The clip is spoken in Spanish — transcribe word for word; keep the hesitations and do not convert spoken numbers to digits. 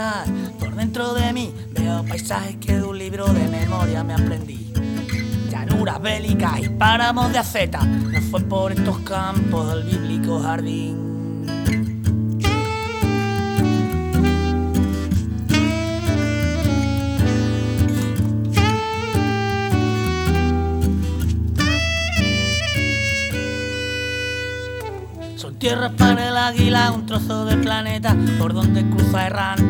mirar. Por dentro de mí veo paisajes que de un libro de memoria me aprendí. Llanuras bélicas y páramos de aceta, no fue por estos campos del bíblico jardín. Son tierras para el águila, un trozo de planeta por donde cruza errante